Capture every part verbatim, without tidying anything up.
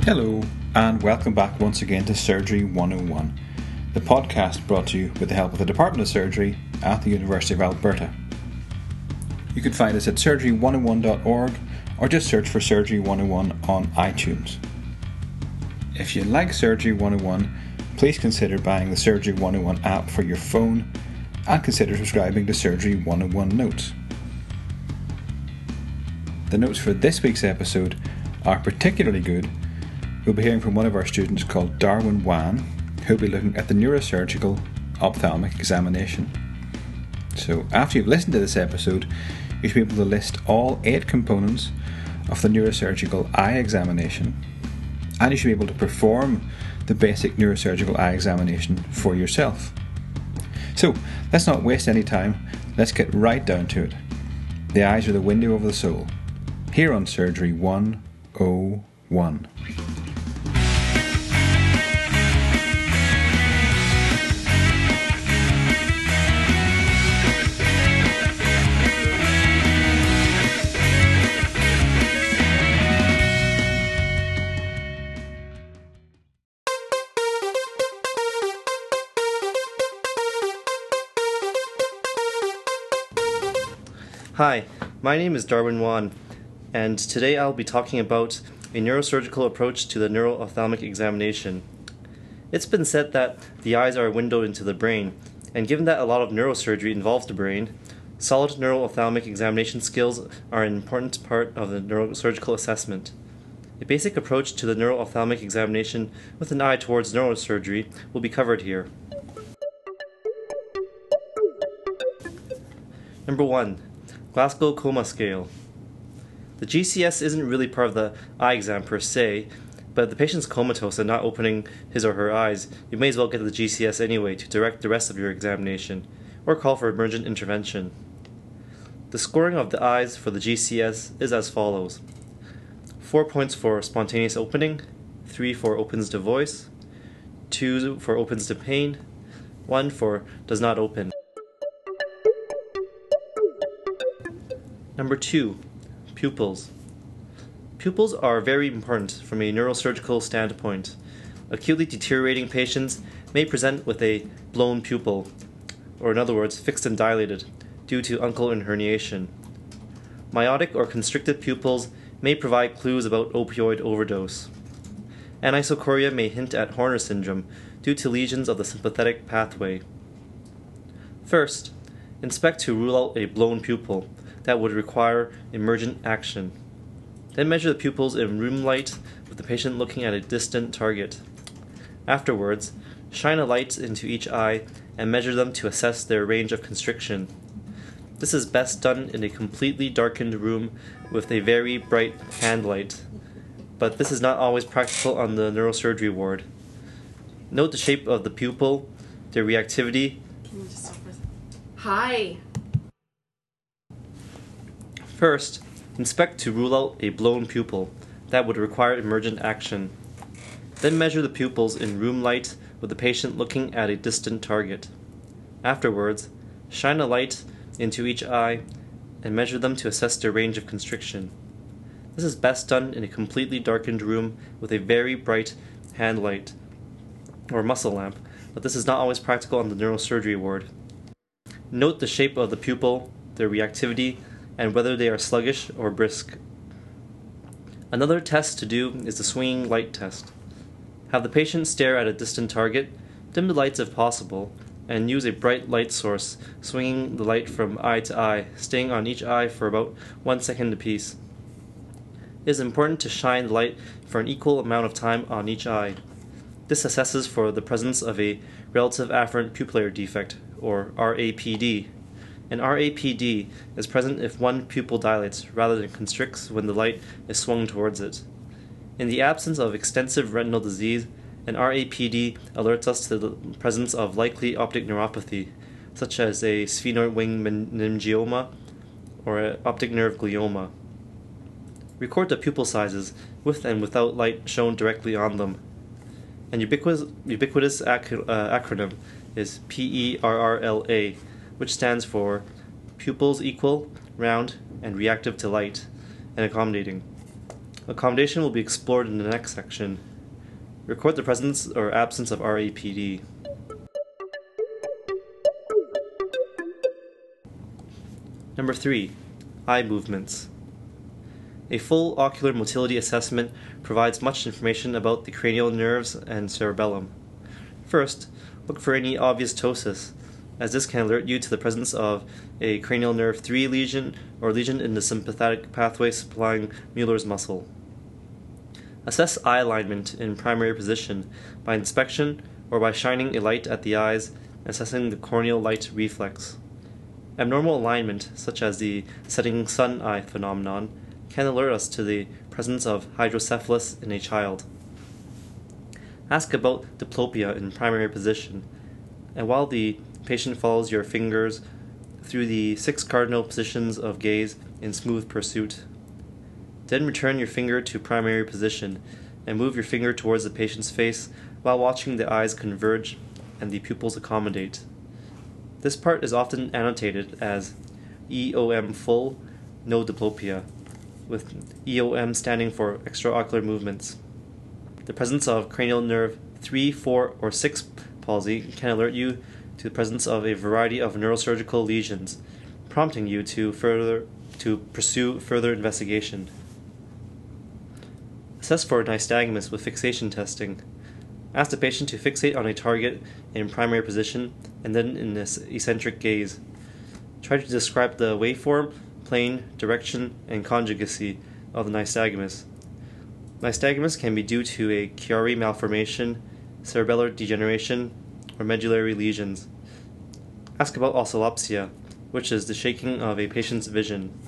Hello, and welcome back once again to Surgery one oh one, the podcast brought to you with the help of the Department of Surgery at the University of Alberta. You can find us at surgery one oh one dot org or just search for Surgery one oh one on iTunes. If you like Surgery one oh one, please consider buying the Surgery one oh one app for your phone and consider subscribing to Surgery one oh one Notes. The notes for this week's episode are particularly good. We'll be hearing from one of our students called Darwin Wan, who'll be looking at the neurosurgical ophthalmic examination. So after you've listened to this episode, you should be able to list all eight components of the neurosurgical eye examination, and you should be able to perform the basic neurosurgical eye examination for yourself. So let's not waste any time, let's get right down to it. The eyes are the window of the soul, here on Surgery one oh one. Hi, my name is Darwin Wan, and today I'll be talking about a neurosurgical approach to the neuro-ophthalmic examination. It's been said that the eyes are a window into the brain, and given that a lot of neurosurgery involves the brain, solid neuro-ophthalmic examination skills are an important part of the neurosurgical assessment. A basic approach to the neuro-ophthalmic examination with an eye towards neurosurgery will be covered here. Number one. Glasgow Coma Scale. The G C S isn't really part of the eye exam per se, but if the patient's comatose and not opening his or her eyes, you may as well get the G C S anyway to direct the rest of your examination, or call for emergent intervention. The scoring of the eyes for the G C S is as follows. Four points for spontaneous opening, three for opens to voice, two for opens to pain, one for does not open. Number two, pupils. Pupils are very important from a neurosurgical standpoint. Acutely deteriorating patients may present with a blown pupil, or in other words, fixed and dilated, due to uncal herniation. Miotic or constricted pupils may provide clues about opioid overdose. Anisocoria may hint at Horner syndrome due to lesions of the sympathetic pathway. First, inspect to rule out a blown pupil that would require emergent action. Then measure the pupils in room light with the patient looking at a distant target. Afterwards, shine a light into each eye and measure them to assess their range of constriction. This is best done in a completely darkened room with a very bright hand light, but this is not always practical on the neurosurgery ward. Note the shape of the pupil, their reactivity. Hi. First, inspect to rule out a blown pupil that would require emergent action. Then measure the pupils in room light with the patient looking at a distant target. Afterwards, shine a light into each eye and measure them to assess their range of constriction. This is best done in a completely darkened room with a very bright hand light or muscle lamp, but this is not always practical on the neurosurgery ward. Note the shape of the pupil, their reactivity, and whether they are sluggish or brisk. Another test to do is the swinging light test. Have the patient stare at a distant target, dim the lights if possible, and use a bright light source, swinging the light from eye to eye, staying on each eye for about one second apiece. It is important to shine the light for an equal amount of time on each eye. This assesses for the presence of a relative afferent pupillary defect, or R A P D. An R A P D is present if one pupil dilates rather than constricts when the light is swung towards it. In the absence of extensive retinal disease, an R A P D alerts us to the presence of likely optic neuropathy, such as a sphenoid wing meningioma or an optic nerve glioma. Record the pupil sizes with and without light shown directly on them. An ubiquitous, ubiquitous ac- uh, acronym is P E R R L A, which stands for Pupils Equal, Round, and Reactive to Light, and Accommodating. Accommodation will be explored in the next section. Record the presence or absence of R A P D. Number three. Eye movements. A full ocular motility assessment provides much information about the cranial nerves and cerebellum. First, look for any obvious ptosis, as this can alert you to the presence of a cranial nerve three lesion or lesion in the sympathetic pathway supplying Mueller's muscle. Assess eye alignment in primary position by inspection or by shining a light at the eyes and assessing the corneal light reflex. Abnormal alignment, such as the setting sun eye phenomenon, can alert us to the presence of hydrocephalus in a child. Ask about diplopia in primary position, and while the patient follows your fingers through the six cardinal positions of gaze in smooth pursuit. Then return your finger to primary position and move your finger towards the patient's face while watching the eyes converge and the pupils accommodate. This part is often annotated as E O M full, no diplopia, with E O M standing for extraocular movements. The presence of cranial nerve three, four, or six palsy can alert you to the presence of a variety of neurosurgical lesions, prompting you to further to pursue further investigation. Assess for nystagmus with fixation testing. Ask the patient to fixate on a target in primary position and then in this eccentric gaze. Try to describe the waveform, plane, direction, and conjugacy of the nystagmus. Nystagmus can be due to a Chiari malformation, cerebellar degeneration, or medullary lesions. Ask about oscillopsia, which is the shaking of a patient's vision.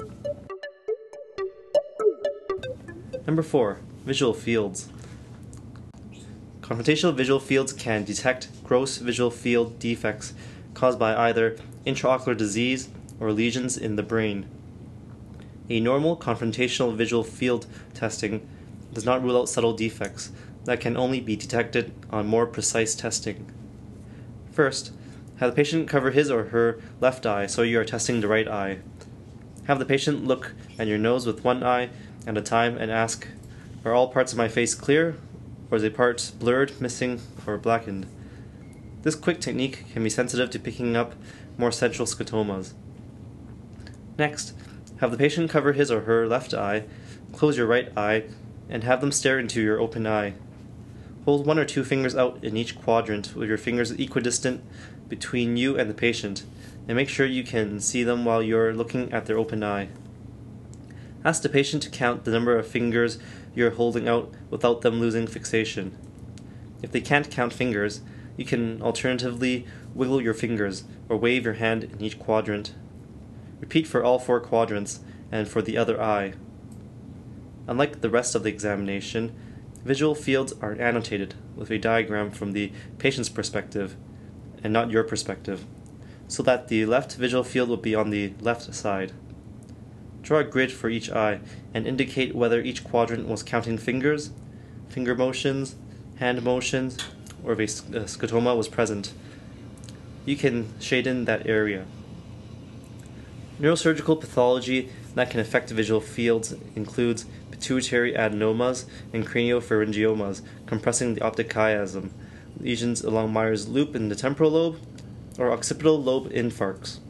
Number four. Visual fields. Confrontational visual fields can detect gross visual field defects caused by either intraocular disease or lesions in the brain. A normal confrontational visual field testing does not rule out subtle defects that can only be detected on more precise testing. First, have the patient cover his or her left eye so you are testing the right eye. Have the patient look at your nose with one eye at a time and ask, are all parts of my face clear, or is a part blurred, missing, or blackened? This quick technique can be sensitive to picking up more central scotomas. Next, have the patient cover his or her left eye, close your right eye, and have them stare into your open eye. Hold one or two fingers out in each quadrant with your fingers equidistant between you and the patient, and make sure you can see them while you're looking at their open eye. Ask the patient to count the number of fingers you're holding out without them losing fixation. If they can't count fingers, you can alternatively wiggle your fingers or wave your hand in each quadrant. Repeat for all four quadrants and for the other eye. Unlike the rest of the examination, visual fields are annotated with a diagram from the patient's perspective and not your perspective, so that the left visual field will be on the left side. Draw a grid for each eye and indicate whether each quadrant was counting fingers, finger motions, hand motions, or if a scotoma was present. You can shade in that area. Neurosurgical pathology that can affect visual fields includes pituitary adenomas and craniopharyngiomas compressing the optic chiasm, lesions along Meyer's loop in the temporal lobe, or occipital lobe infarcts.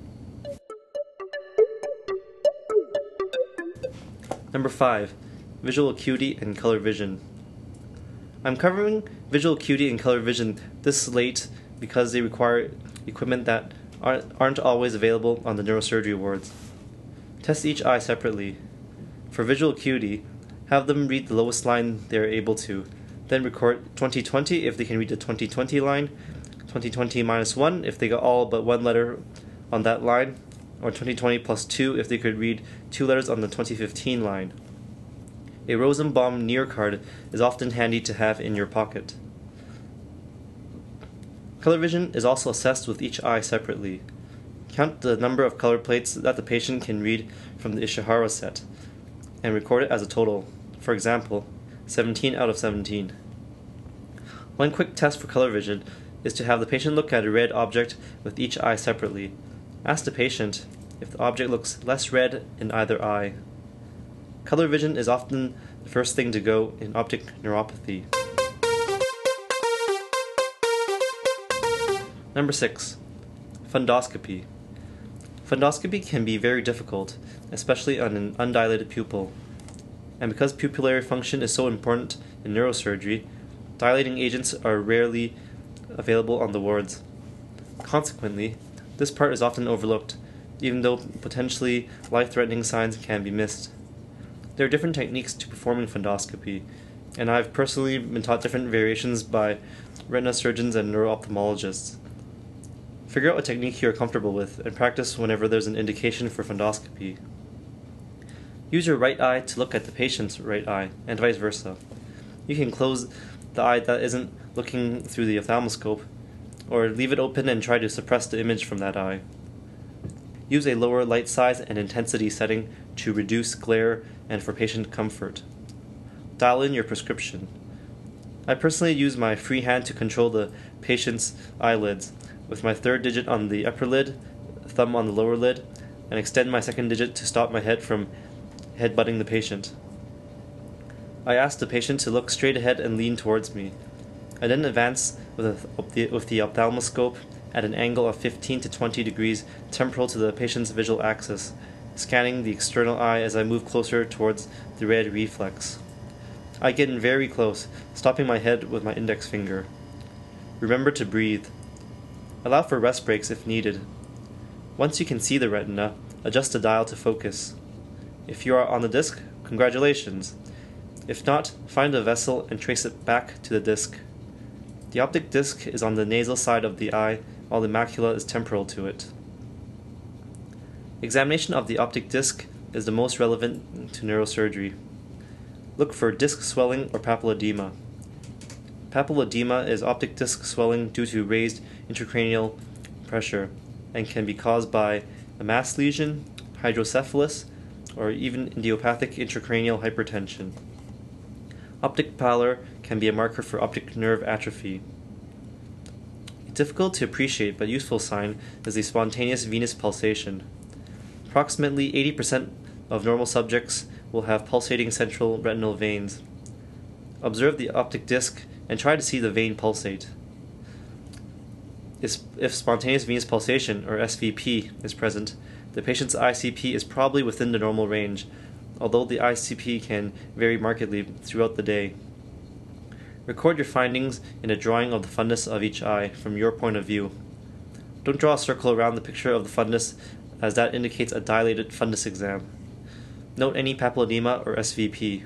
Number five. Visual acuity and color vision. I'm covering visual acuity and color vision this late because they require equipment that aren't, aren't always available on the neurosurgery wards. Test each eye separately. For visual acuity, have them read the lowest line they are able to, then record twenty twenty if they can read the twenty twenty line, twenty twenty minus one if they got all but one letter on that line, or twenty twenty plus two if they could read two letters on the twenty fifteen line. A Rosenbaum near card is often handy to have in your pocket. Color vision is also assessed with each eye separately. Count the number of color plates that the patient can read from the Ishihara set, and record it as a total. For example, seventeen out of seventeen. One quick test for color vision is to have the patient look at a red object with each eye separately. Ask the patient if the object looks less red in either eye. Color vision is often the first thing to go in optic neuropathy. Number six. Fundoscopy. Fundoscopy can be very difficult, especially on an undilated pupil. And because pupillary function is so important in neurosurgery, dilating agents are rarely available on the wards. Consequently, this part is often overlooked, even though potentially life-threatening signs can be missed. There are different techniques to performing fundoscopy, and I've personally been taught different variations by retina surgeons and neuro-ophthalmologists. Figure out a technique you are comfortable with and practice whenever there's an indication for fundoscopy. Use your right eye to look at the patient's right eye, and vice versa. You can close the eye that isn't looking through the ophthalmoscope, or leave it open and try to suppress the image from that eye. Use a lower light size and intensity setting to reduce glare and for patient comfort. Dial in your prescription. I personally use my free hand to control the patient's eyelids, with my third digit on the upper lid, thumb on the lower lid, and extend my second digit to stop my head from headbutting the patient. I ask the patient to look straight ahead and lean towards me. I then advance with, a, with the ophthalmoscope at an angle of fifteen to twenty degrees temporal to the patient's visual axis, scanning the external eye as I move closer towards the red reflex. I get in very close, stopping my head with my index finger. Remember to breathe. Allow for rest breaks if needed. Once you can see the retina, adjust the dial to focus. If you are on the disc, congratulations. If not, find a vessel and trace it back to the disc. The optic disc is on the nasal side of the eye, while the macula is temporal to it. Examination of the optic disc is the most relevant to neurosurgery. Look for disc swelling or papilledema. Papilledema is optic disc swelling due to raised intracranial pressure and can be caused by a mass lesion, hydrocephalus, or even idiopathic intracranial hypertension. Optic pallor can be a marker for optic nerve atrophy. A difficult to appreciate but useful sign is the spontaneous venous pulsation. Approximately eighty percent of normal subjects will have pulsating central retinal veins. Observe the optic disc and try to see the vein pulsate. If spontaneous venous pulsation, or S V P, is present, the patient's I C P is probably within the normal range, although the I C P can vary markedly throughout the day. Record your findings in a drawing of the fundus of each eye from your point of view. Don't draw a circle around the picture of the fundus, as that indicates a dilated fundus exam. Note any papilledema or S V P.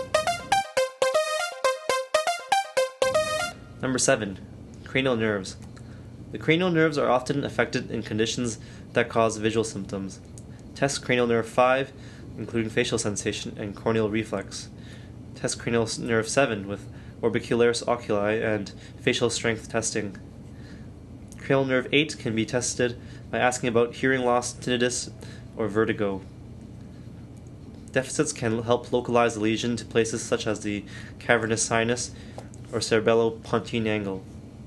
Number seven. Cranial nerves. The cranial nerves are often affected in conditions that cause visual symptoms. Test cranial nerve five, including facial sensation and corneal reflex. Test cranial nerve seven with orbicularis oculi and facial strength testing. Cranial nerve eight can be tested by asking about hearing loss, tinnitus, or vertigo. Deficits can help localize the lesion to places such as the cavernous sinus or cerebellopontine angle.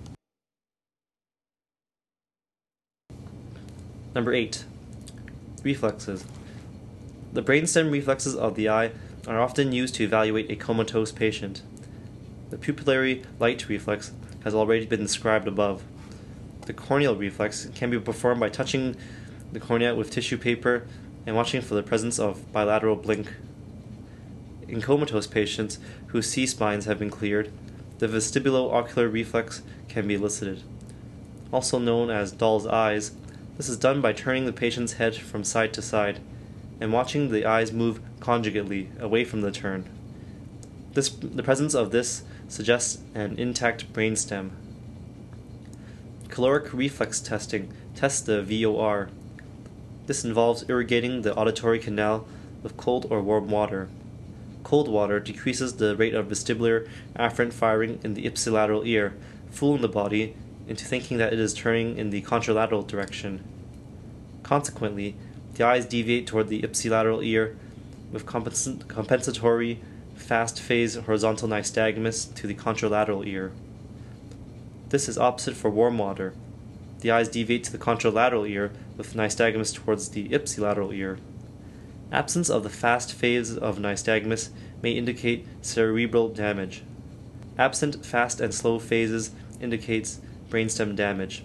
Number eight. Reflexes. The brainstem reflexes of the eye are often used to evaluate a comatose patient. The pupillary light reflex has already been described above. The corneal reflex can be performed by touching the cornea with tissue paper and watching for the presence of bilateral blink. In comatose patients whose C-spines have been cleared, the vestibulo-ocular reflex can be elicited. Also known as doll's eyes, this is done by turning the patient's head from side to side and watching the eyes move conjugately away from the turn. This, the presence of this suggests an intact brainstem. Caloric reflex testing tests the V O R. This involves irrigating the auditory canal with cold or warm water. Cold water decreases the rate of vestibular afferent firing in the ipsilateral ear, fooling the body into thinking that it is turning in the contralateral direction. Consequently, the eyes deviate toward the ipsilateral ear with compens- compensatory fast phase horizontal nystagmus to the contralateral ear. This is opposite for warm water. The eyes deviate to the contralateral ear with nystagmus towards the ipsilateral ear. Absence of the fast phase of nystagmus may indicate cerebral damage. Absent fast and slow phases indicates brainstem damage.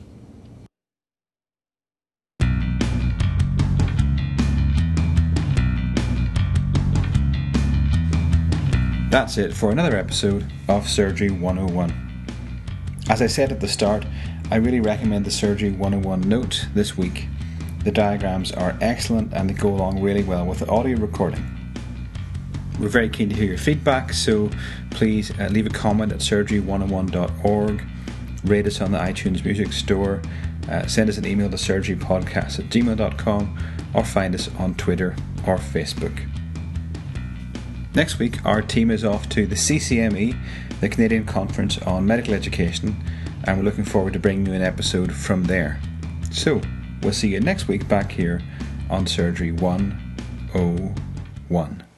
That's it for another episode of Surgery one oh one. As I said at the start, I really recommend the Surgery one oh one note this week. The diagrams are excellent and they go along really well with the audio recording. We're very keen to hear your feedback, so please uh, leave a comment at surgery one oh one dot org, rate us on the iTunes Music Store, uh, send us an email to surgerypodcast at gmail dot com, or find us on Twitter or Facebook. Next week, our team is off to the C C M E, the Canadian Conference on Medical Education, and we're looking forward to bringing you an episode from there. So, we'll see you next week back here on Surgery one oh one.